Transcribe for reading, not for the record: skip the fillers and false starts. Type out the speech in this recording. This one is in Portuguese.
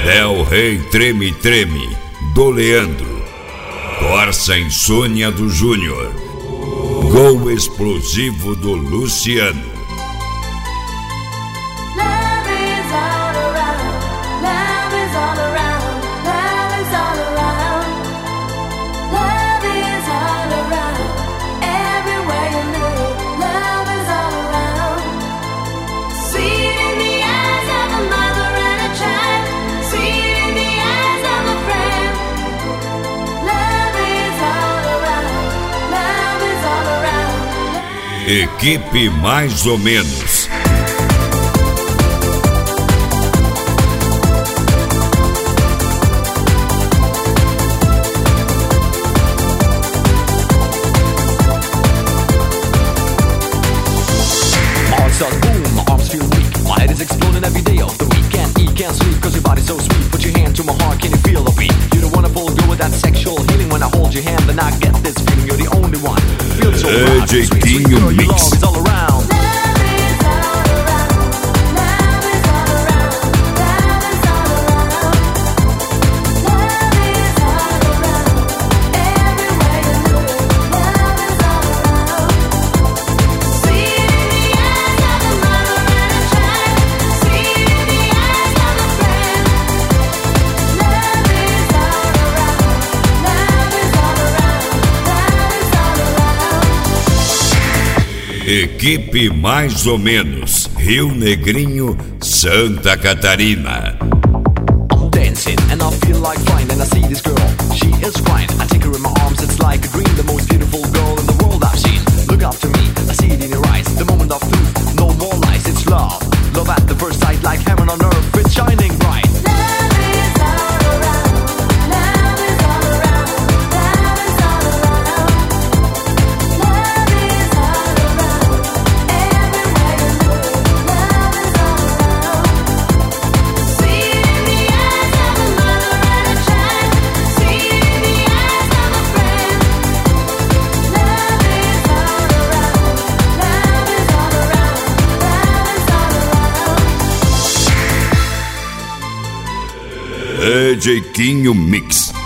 Del Rey Treme Treme, do Leandro. Corsa Insônia do Júnior. Gol Explosivo do Luciano. Equipe mais ou menos. Jeitinho Mix. Equipe mais ou menos. Rio Negrinho, Santa Catarina. I'm dancing and I feel like flying and I see this girl. She is crying. I take her in my arms. It's like a dream. The most beautiful girl in the world I've seen. Look up to me. I see it in your eyes. The moment of truth. No more lies. It's love. Love at the first sight, like heaven on earth. It's shining bright. Jeitinho Mix.